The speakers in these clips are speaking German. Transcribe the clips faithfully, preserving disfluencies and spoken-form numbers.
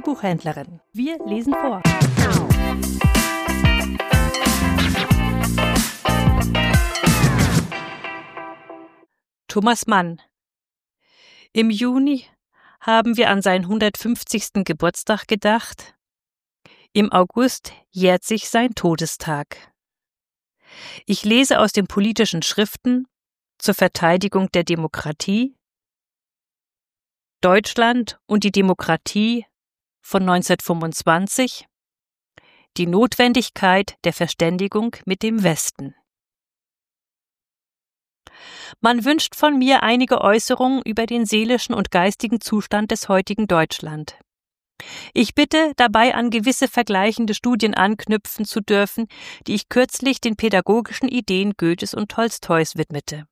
Buchhändlerin. Wir lesen vor. Thomas Mann. Im Juni haben wir an seinen hundertfünfzigsten Geburtstag gedacht. Im August jährt sich sein Todestag. Ich lese aus den politischen Schriften zur Verteidigung der Demokratie, Deutschland und die Demokratie von neunzehnhundertfünfundzwanzig, die Notwendigkeit der Verständigung mit dem Westen. Man wünscht von mir einige Äußerungen über den seelischen und geistigen Zustand des heutigen Deutschland. Ich bitte, dabei an gewisse vergleichende Studien anknüpfen zu dürfen, die ich kürzlich den pädagogischen Ideen Goethes und Tolstois widmete.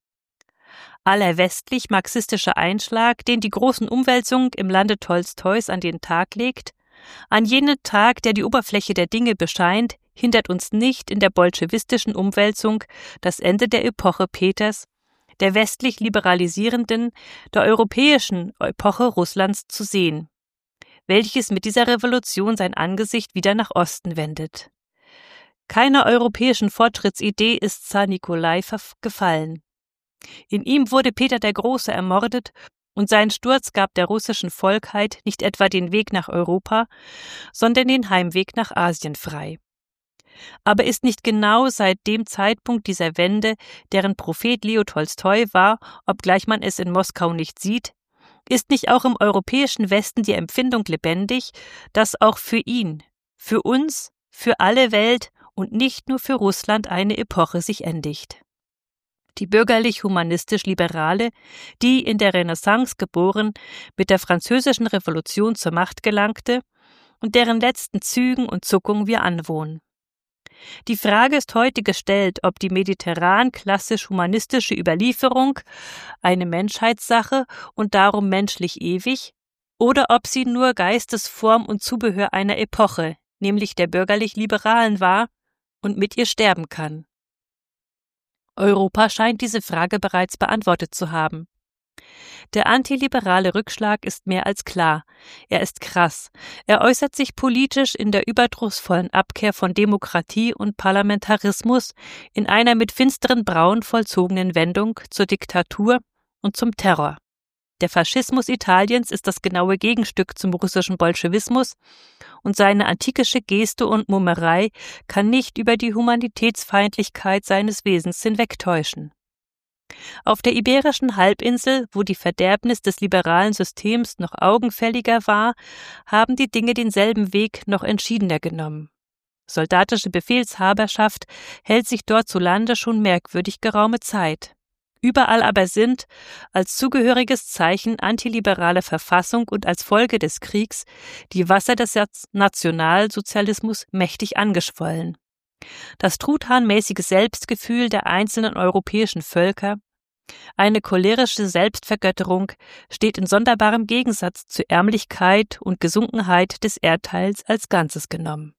Aller westlich-marxistischer Einschlag, den die großen Umwälzungen im Lande Tolstois an den Tag legt, an jenen Tag, der die Oberfläche der Dinge bescheint, hindert uns nicht in der bolschewistischen Umwälzung das Ende der Epoche Peters, der westlich liberalisierenden, der europäischen Epoche Russlands zu sehen, welches mit dieser Revolution sein Angesicht wieder nach Osten wendet. Keiner europäischen Fortschrittsidee ist Zar Nikolai gefallen. In ihm wurde Peter der Große ermordet und sein Sturz gab der russischen Volkheit nicht etwa den Weg nach Europa, sondern den Heimweg nach Asien frei. Aber ist nicht genau seit dem Zeitpunkt dieser Wende, deren Prophet Leo Tolstoi war, obgleich man es in Moskau nicht sieht, ist nicht auch im europäischen Westen die Empfindung lebendig, dass auch für ihn, für uns, für alle Welt und nicht nur für Russland eine Epoche sich endigt? Die bürgerlich-humanistisch-Liberale, die in der Renaissance geboren, mit der Französischen Revolution zur Macht gelangte und deren letzten Zügen und Zuckungen wir anwohnen. Die Frage ist heute gestellt, ob die mediterran-klassisch-humanistische Überlieferung eine Menschheitssache und darum menschlich ewig, oder ob sie nur Geistesform und Zubehör einer Epoche, nämlich der bürgerlich-liberalen war und mit ihr sterben kann. Europa scheint diese Frage bereits beantwortet zu haben. Der antiliberale Rückschlag ist mehr als klar. Er ist krass. Er äußert sich politisch in der überdrussvollen Abkehr von Demokratie und Parlamentarismus, in einer mit finsteren Brauen vollzogenen Wendung zur Diktatur und zum Terror. Der Faschismus Italiens ist das genaue Gegenstück zum russischen Bolschewismus und seine antikische Geste und Mummerei kann nicht über die Humanitätsfeindlichkeit seines Wesens hinwegtäuschen. Auf der Iberischen Halbinsel, wo die Verderbnis des liberalen Systems noch augenfälliger war, haben die Dinge denselben Weg noch entschiedener genommen. Soldatische Befehlshaberschaft hält sich dort zu Lande schon merkwürdig geraume Zeit. Überall aber sind, als zugehöriges Zeichen antiliberaler Verfassung und als Folge des Kriegs, die Wasser des Nationalsozialismus mächtig angeschwollen. Das truthahnmäßige Selbstgefühl der einzelnen europäischen Völker, eine cholerische Selbstvergötterung, steht in sonderbarem Gegensatz zur Ärmlichkeit und Gesunkenheit des Erdteils als Ganzes genommen.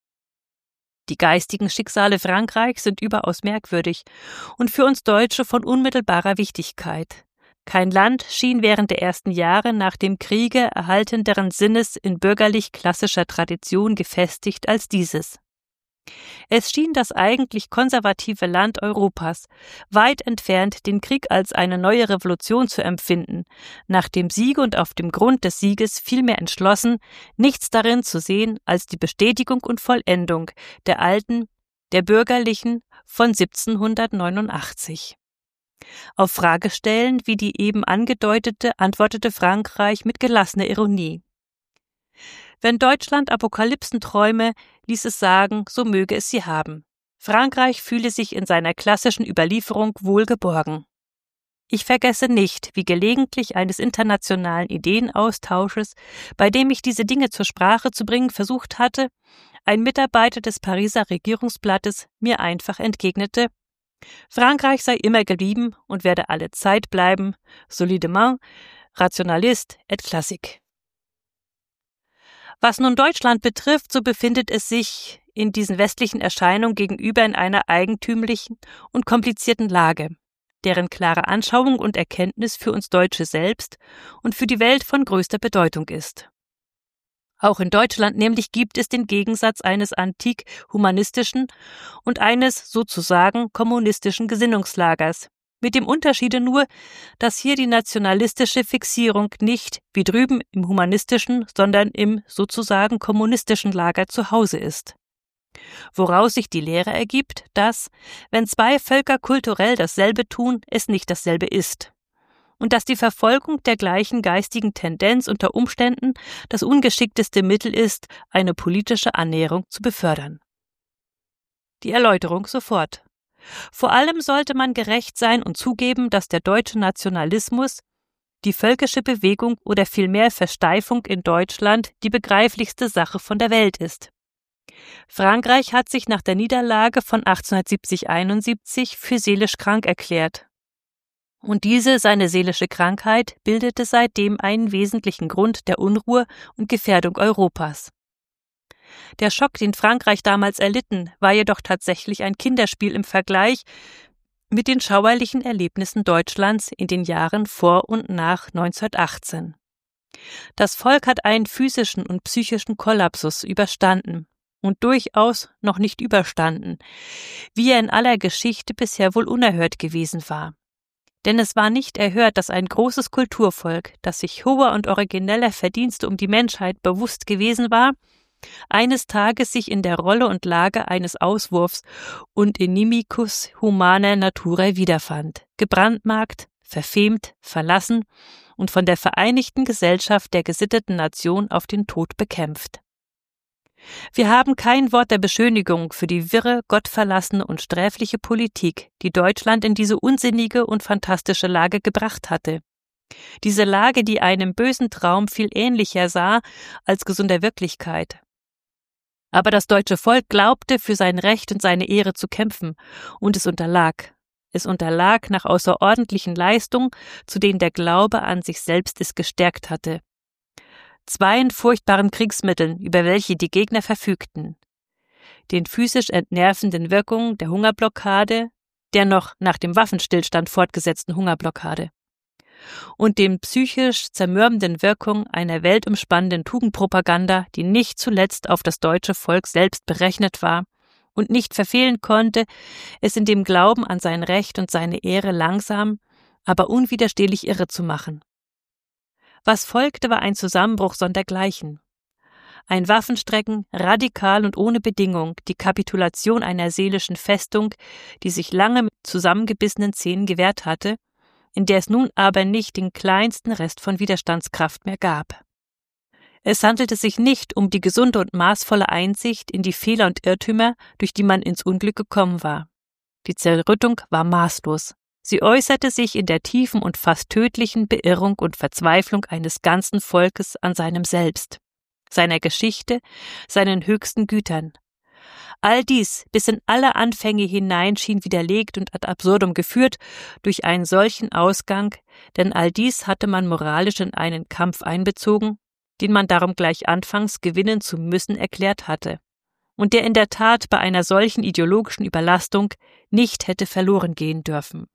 Die geistigen Schicksale Frankreichs sind überaus merkwürdig und für uns Deutsche von unmittelbarer Wichtigkeit. Kein Land schien während der ersten Jahre nach dem Kriege erhaltenderen Sinnes in bürgerlich-klassischer Tradition gefestigt als dieses. Es schien das eigentlich konservative Land Europas, weit entfernt, den Krieg als eine neue Revolution zu empfinden, nach dem Siege und auf dem Grund des Sieges vielmehr entschlossen, nichts darin zu sehen als die Bestätigung und Vollendung der alten, der bürgerlichen von siebzehnhundertneunundachtzig. Auf Fragestellen wie die eben angedeutete antwortete Frankreich mit gelassener Ironie. Wenn Deutschland Apokalypsen träume, ließ es sagen, so möge es sie haben. Frankreich fühle sich in seiner klassischen Überlieferung wohl geborgen. Ich vergesse nicht, wie gelegentlich eines internationalen Ideenaustausches, bei dem ich diese Dinge zur Sprache zu bringen versucht hatte, ein Mitarbeiter des Pariser Regierungsblattes mir einfach entgegnete: Frankreich sei immer geblieben und werde alle Zeit bleiben, solidement, rationaliste et classique. Was nun Deutschland betrifft, so befindet es sich in diesen westlichen Erscheinungen gegenüber in einer eigentümlichen und komplizierten Lage, deren klare Anschauung und Erkenntnis für uns Deutsche selbst und für die Welt von größter Bedeutung ist. Auch in Deutschland nämlich gibt es den Gegensatz eines antik-humanistischen und eines sozusagen kommunistischen Gesinnungslagers. Mit dem Unterschiede nur, dass hier die nationalistische Fixierung nicht wie drüben im humanistischen, sondern im sozusagen kommunistischen Lager zu Hause ist. Woraus sich die Lehre ergibt, dass, wenn zwei Völker kulturell dasselbe tun, es nicht dasselbe ist. Und dass die Verfolgung der gleichen geistigen Tendenz unter Umständen das ungeschickteste Mittel ist, eine politische Annäherung zu befördern. Die Erläuterung sofort. Vor allem sollte man gerecht sein und zugeben, dass der deutsche Nationalismus, die völkische Bewegung oder vielmehr Versteifung in Deutschland die begreiflichste Sache von der Welt ist. Frankreich hat sich nach der Niederlage von achtzehnhundertsiebzig einundsiebzig für seelisch krank erklärt. Und diese, seine seelische Krankheit, bildete seitdem einen wesentlichen Grund der Unruhe und Gefährdung Europas. Der Schock, den Frankreich damals erlitten, war jedoch tatsächlich ein Kinderspiel im Vergleich mit den schauerlichen Erlebnissen Deutschlands in den Jahren vor und nach neunzehnhundertachtzehn. Das Volk hat einen physischen und psychischen Kollapsus überstanden und durchaus noch nicht überstanden, wie er in aller Geschichte bisher wohl unerhört gewesen war. Denn es war nicht erhört, dass ein großes Kulturvolk, das sich hoher und origineller Verdienste um die Menschheit bewusst gewesen war, eines Tages sich in der Rolle und Lage eines Auswurfs und inimicus humanae naturae wiederfand, gebrandmarkt, verfemt, verlassen und von der Vereinigten Gesellschaft der gesitteten Nation auf den Tod bekämpft. Wir haben kein Wort der Beschönigung für die wirre, gottverlassene und sträfliche Politik, die Deutschland in diese unsinnige und fantastische Lage gebracht hatte. Diese Lage, die einem bösen Traum viel ähnlicher sah als gesunder Wirklichkeit. Aber das deutsche Volk glaubte, für sein Recht und seine Ehre zu kämpfen, und es unterlag. Es unterlag nach außerordentlichen Leistungen, zu denen der Glaube an sich selbst es gestärkt hatte. Zweien furchtbaren Kriegsmitteln, über welche die Gegner verfügten. Den physisch entnervenden Wirkungen der Hungerblockade, der noch nach dem Waffenstillstand fortgesetzten Hungerblockade, und den psychisch zermürbenden Wirkungen einer weltumspannenden Tugendpropaganda, die nicht zuletzt auf das deutsche Volk selbst berechnet war und nicht verfehlen konnte, es in dem Glauben an sein Recht und seine Ehre langsam, aber unwiderstehlich irre zu machen. Was folgte, war ein Zusammenbruch sondergleichen. Ein Waffenstrecken, radikal und ohne Bedingung, die Kapitulation einer seelischen Festung, die sich lange mit zusammengebissenen Zähnen gewehrt hatte, in der es nun aber nicht den kleinsten Rest von Widerstandskraft mehr gab. Es handelte sich nicht um die gesunde und maßvolle Einsicht in die Fehler und Irrtümer, durch die man ins Unglück gekommen war. Die Zerrüttung war maßlos. Sie äußerte sich in der tiefen und fast tödlichen Beirrung und Verzweiflung eines ganzen Volkes an seinem Selbst, seiner Geschichte, seinen höchsten Gütern. All dies bis in alle Anfänge hinein schien widerlegt und ad absurdum geführt durch einen solchen Ausgang, denn all dies hatte man moralisch in einen Kampf einbezogen, den man darum gleich anfangs gewinnen zu müssen erklärt hatte, und der in der Tat bei einer solchen ideologischen Überlastung nicht hätte verloren gehen dürfen.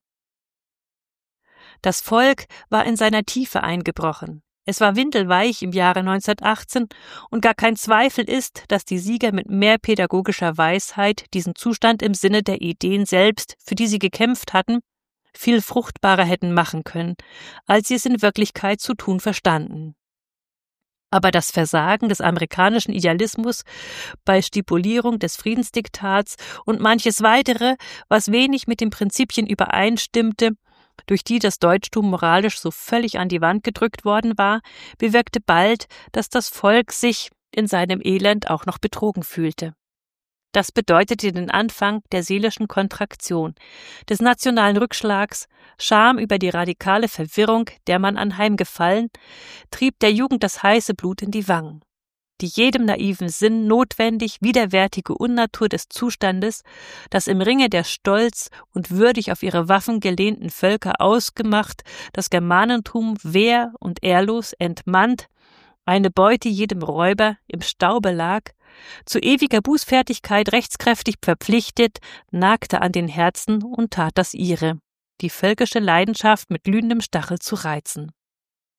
Das Volk war in seiner Tiefe eingebrochen. Es war windelweich im Jahre neunzehnhundertachtzehn und gar kein Zweifel ist, dass die Sieger mit mehr pädagogischer Weisheit diesen Zustand im Sinne der Ideen selbst, für die sie gekämpft hatten, viel fruchtbarer hätten machen können, als sie es in Wirklichkeit zu tun verstanden. Aber das Versagen des amerikanischen Idealismus bei Stipulierung des Friedensdiktats und manches weitere, was wenig mit den Prinzipien übereinstimmte, durch die das Deutschtum moralisch so völlig an die Wand gedrückt worden war, bewirkte bald, dass das Volk sich in seinem Elend auch noch betrogen fühlte. Das bedeutete den Anfang der seelischen Kontraktion, des nationalen Rückschlags, Scham über die radikale Verwirrung, der man anheimgefallen, trieb der Jugend das heiße Blut in die Wangen. Die jedem naiven Sinn notwendig widerwärtige Unnatur des Zustandes, das im Ringe der stolz und würdig auf ihre Waffen gelehnten Völker ausgemacht, das Germanentum wehr- und ehrlos entmannt, eine Beute jedem Räuber im Staube lag, zu ewiger Bußfertigkeit rechtskräftig verpflichtet, nagte an den Herzen und tat das ihre, die völkische Leidenschaft mit glühendem Stachel zu reizen.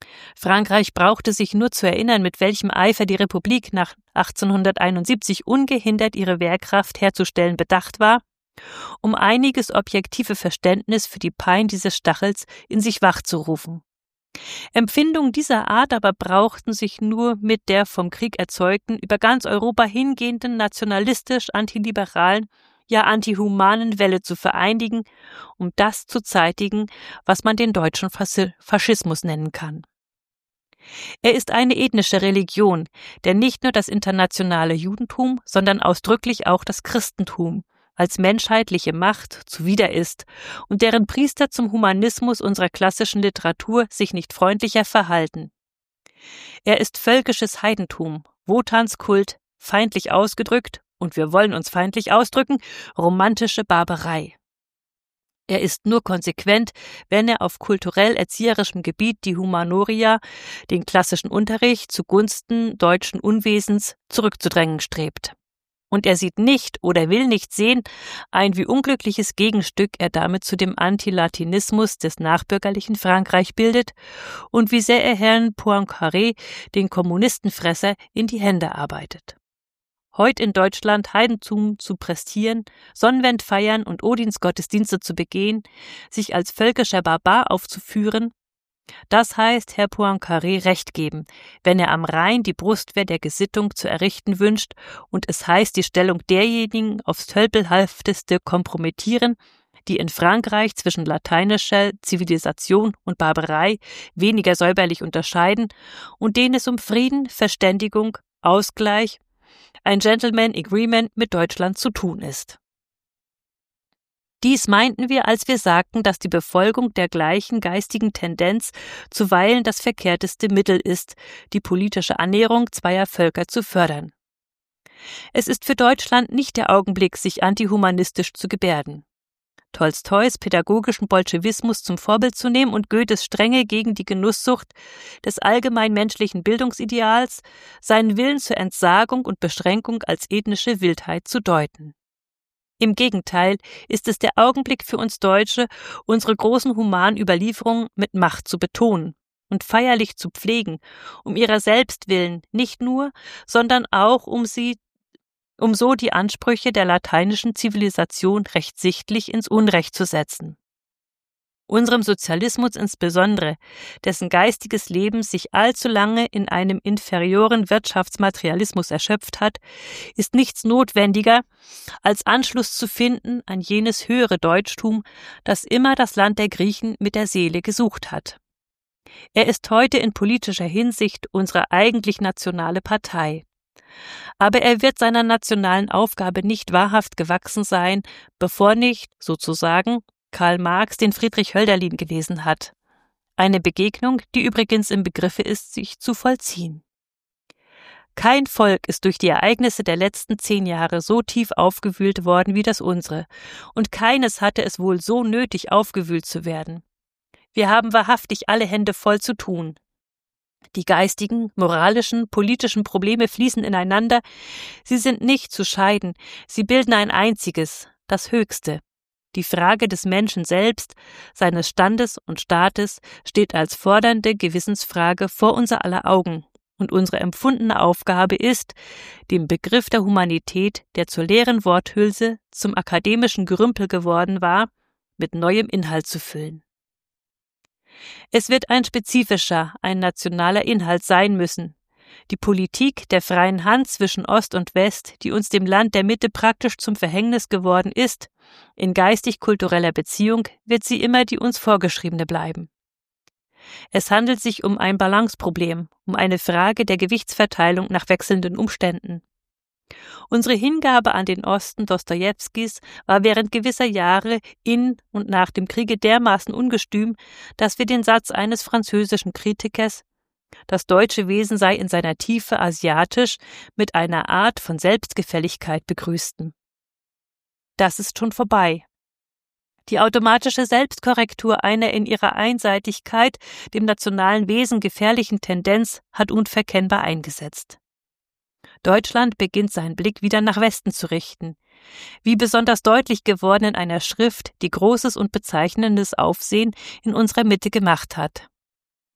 Frankreich brauchte sich nur zu erinnern, mit welchem Eifer die Republik nach achtzehnhunderteinundsiebzig ungehindert ihre Wehrkraft herzustellen bedacht war, um einiges objektive Verständnis für die Pein dieses Stachels in sich wachzurufen. Empfindungen dieser Art aber brauchten sich nur mit der vom Krieg erzeugten, über ganz Europa hingehenden nationalistisch-antiliberalen, ja antihumanen Welle zu vereinigen, um das zu zeitigen, was man den deutschen Faschismus nennen kann. Er ist eine ethnische Religion, der nicht nur das internationale Judentum, sondern ausdrücklich auch das Christentum als menschheitliche Macht zuwider ist und deren Priester zum Humanismus unserer klassischen Literatur sich nicht freundlicher verhalten. Er ist völkisches Heidentum, Wotanskult, feindlich ausgedrückt, und wir wollen uns feindlich ausdrücken, romantische Barbarei. Er ist nur konsequent, wenn er auf kulturell-erzieherischem Gebiet die Humanoria, den klassischen Unterricht zugunsten deutschen Unwesens zurückzudrängen strebt. Und er sieht nicht oder will nicht sehen, ein wie unglückliches Gegenstück er damit zu dem Antilatinismus des nachbürgerlichen Frankreich bildet und wie sehr er Herrn Poincaré, den Kommunistenfresser, in die Hände arbeitet. Heut in Deutschland Heidentum zu prestieren, Sonnenwend feiern und Odinsgottesdienste zu begehen, sich als völkischer Barbar aufzuführen, das heißt Herr Poincaré recht geben, wenn er am Rhein die Brustwehr der Gesittung zu errichten wünscht und es heißt, die Stellung derjenigen aufs tölpelhafteste kompromittieren, die in Frankreich zwischen lateinischer Zivilisation und Barbarei weniger säuberlich unterscheiden und denen es um Frieden, Verständigung, Ausgleich, ein Gentleman Agreement mit Deutschland zu tun ist. Dies meinten wir, als wir sagten, dass die Befolgung der gleichen geistigen Tendenz zuweilen das verkehrteste Mittel ist, die politische Annäherung zweier Völker zu fördern. Es ist für Deutschland nicht der Augenblick, sich antihumanistisch zu gebärden. Tolstois pädagogischen Bolschewismus zum Vorbild zu nehmen und Goethes Strenge gegen die Genusssucht des allgemein menschlichen Bildungsideals, seinen Willen zur Entsagung und Beschränkung als ethnische Wildheit zu deuten. Im Gegenteil ist es der Augenblick für uns Deutsche, unsere großen humanen Überlieferungen mit Macht zu betonen und feierlich zu pflegen, um ihrer selbst willen nicht nur, sondern auch um sie um so die Ansprüche der lateinischen Zivilisation recht sichtlich ins Unrecht zu setzen. Unserem Sozialismus insbesondere, dessen geistiges Leben sich allzu lange in einem inferioren Wirtschaftsmaterialismus erschöpft hat, ist nichts notwendiger, als Anschluss zu finden an jenes höhere Deutschtum, das immer das Land der Griechen mit der Seele gesucht hat. Er ist heute in politischer Hinsicht unsere eigentlich nationale Partei. Aber er wird seiner nationalen Aufgabe nicht wahrhaft gewachsen sein, bevor nicht, sozusagen, Karl Marx den Friedrich Hölderlin gelesen hat. Eine Begegnung, die übrigens im Begriffe ist, sich zu vollziehen. Kein Volk ist durch die Ereignisse der letzten zehn Jahre so tief aufgewühlt worden wie das unsere, und keines hatte es wohl so nötig, aufgewühlt zu werden. Wir haben wahrhaftig alle Hände voll zu tun. Die geistigen, moralischen, politischen Probleme fließen ineinander, sie sind nicht zu scheiden, sie bilden ein einziges, das Höchste. Die Frage des Menschen selbst, seines Standes und Staates steht als fordernde Gewissensfrage vor unser aller Augen, und unsere empfundene Aufgabe ist, den Begriff der Humanität, der zur leeren Worthülse, zum akademischen Gerümpel geworden war, mit neuem Inhalt zu füllen. Es wird ein spezifischer, ein nationaler Inhalt sein müssen. Die Politik der freien Hand zwischen Ost und West, die uns dem Land der Mitte praktisch zum Verhängnis geworden ist, in geistig-kultureller Beziehung wird sie immer die uns vorgeschriebene bleiben. Es handelt sich um ein Balanceproblem, um eine Frage der Gewichtsverteilung nach wechselnden Umständen. Unsere Hingabe an den Osten Dostojewskis war während gewisser Jahre in und nach dem Kriege dermaßen ungestüm, dass wir den Satz eines französischen Kritikers, das deutsche Wesen sei in seiner Tiefe asiatisch, mit einer Art von Selbstgefälligkeit begrüßten. Das ist schon vorbei. Die automatische Selbstkorrektur einer in ihrer Einseitigkeit dem nationalen Wesen gefährlichen Tendenz hat unverkennbar eingesetzt. Deutschland beginnt seinen Blick wieder nach Westen zu richten, wie besonders deutlich geworden in einer Schrift, die großes und bezeichnendes Aufsehen in unserer Mitte gemacht hat.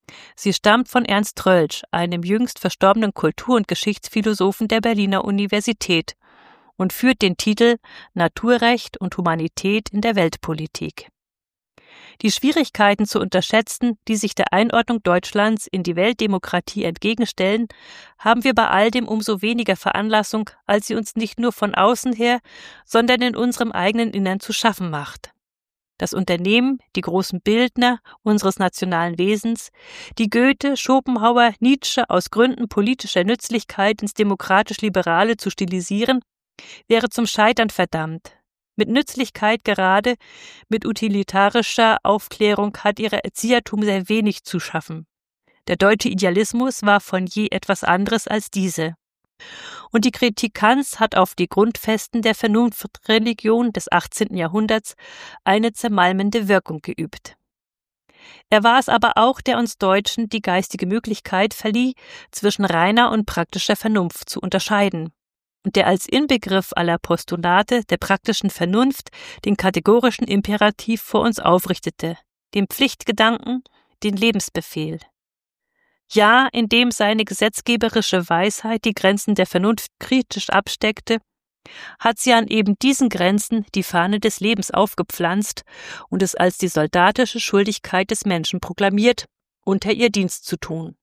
Sie stammt von Ernst Troeltsch, einem jüngst verstorbenen Kultur- und Geschichtsphilosophen der Berliner Universität, und führt den Titel Naturrecht und Humanität in der Weltpolitik. Die Schwierigkeiten zu unterschätzen, die sich der Einordnung Deutschlands in die Weltdemokratie entgegenstellen, haben wir bei all dem umso weniger Veranlassung, als sie uns nicht nur von außen her, sondern in unserem eigenen Innern zu schaffen macht. Das Unternehmen, die großen Bildner unseres nationalen Wesens, die Goethe, Schopenhauer, Nietzsche aus Gründen politischer Nützlichkeit ins demokratisch-liberale zu stilisieren, wäre zum Scheitern verdammt. Mit Nützlichkeit gerade, mit utilitarischer Aufklärung hat ihr Erziehertum sehr wenig zu schaffen. Der deutsche Idealismus war von je etwas anderes als diese. Und die Kritikanz hat auf die Grundfesten der Vernunftreligion des achtzehnten Jahrhunderts eine zermalmende Wirkung geübt. Er war es aber auch, der uns Deutschen die geistige Möglichkeit verlieh, zwischen reiner und praktischer Vernunft zu unterscheiden, und der als Inbegriff aller Postulate der praktischen Vernunft den kategorischen Imperativ vor uns aufrichtete, den Pflichtgedanken, den Lebensbefehl. Ja, indem seine gesetzgeberische Weisheit die Grenzen der Vernunft kritisch absteckte, hat sie an eben diesen Grenzen die Fahne des Lebens aufgepflanzt und es als die soldatische Schuldigkeit des Menschen proklamiert, unter ihr Dienst zu tun.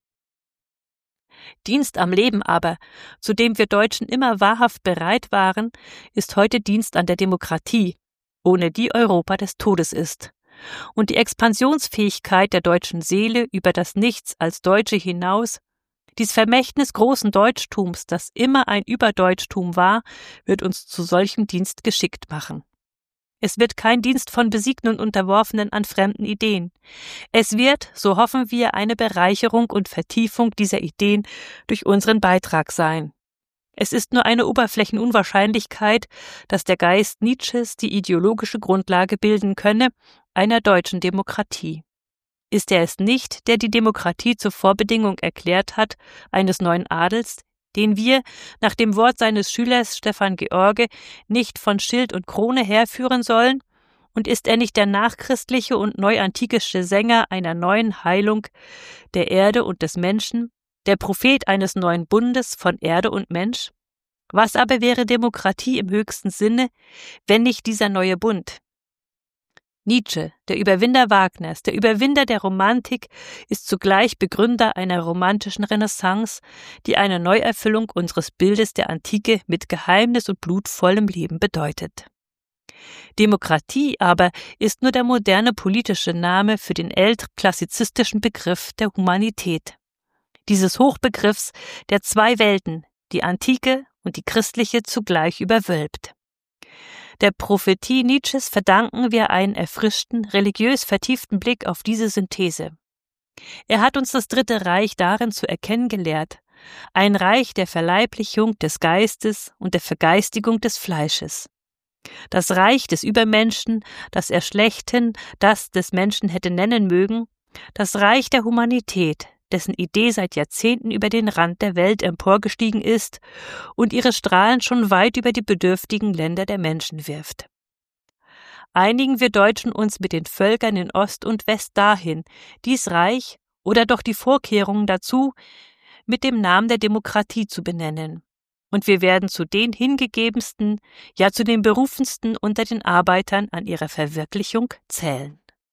Dienst am Leben aber, zu dem wir Deutschen immer wahrhaft bereit waren, ist heute Dienst an der Demokratie, ohne die Europa des Todes ist. Und die Expansionsfähigkeit der deutschen Seele über das Nichts als Deutsche hinaus, dies Vermächtnis großen Deutschtums, das immer ein Überdeutschtum war, wird uns zu solchem Dienst geschickt machen. Es wird kein Dienst von Besiegten und Unterworfenen an fremden Ideen. Es wird, so hoffen wir, eine Bereicherung und Vertiefung dieser Ideen durch unseren Beitrag sein. Es ist nur eine Oberflächenunwahrscheinlichkeit, dass der Geist Nietzsches die ideologische Grundlage bilden könne einer deutschen Demokratie. Ist er es nicht, der die Demokratie zur Vorbedingung erklärt hat eines neuen Adels, den wir, nach dem Wort seines Schülers Stefan George, nicht von Schild und Krone herführen sollen? Und ist er nicht der nachchristliche und neuantikische Sänger einer neuen Heilung der Erde und des Menschen, der Prophet eines neuen Bundes von Erde und Mensch? Was aber wäre Demokratie im höchsten Sinne, wenn nicht dieser neue Bund? Nietzsche, der Überwinder Wagners, der Überwinder der Romantik, ist zugleich Begründer einer romantischen Renaissance, die eine Neuerfüllung unseres Bildes der Antike mit Geheimnis und blutvollem Leben bedeutet. Demokratie aber ist nur der moderne politische Name für den ältklassizistischen Begriff der Humanität. Dieses Hochbegriffs, der zwei Welten, die antike und die christliche, zugleich überwölbt. Der Prophetie Nietzsches verdanken wir einen erfrischten, religiös vertieften Blick auf diese Synthese. Er hat uns das Dritte Reich darin zu erkennen gelehrt, ein Reich der Verleiblichung des Geistes und der Vergeistigung des Fleisches. Das Reich des Übermenschen, das er schlechthin das des Menschen hätte nennen mögen, das Reich der Humanität, dessen Idee seit Jahrzehnten über den Rand der Welt emporgestiegen ist und ihre Strahlen schon weit über die bedürftigen Länder der Menschen wirft. Einigen wir Deutschen uns mit den Völkern in Ost und West dahin, dies Reich oder doch die Vorkehrungen dazu mit dem Namen der Demokratie zu benennen. Und wir werden zu den hingegebensten, ja zu den berufensten unter den Arbeitern an ihrer Verwirklichung zählen.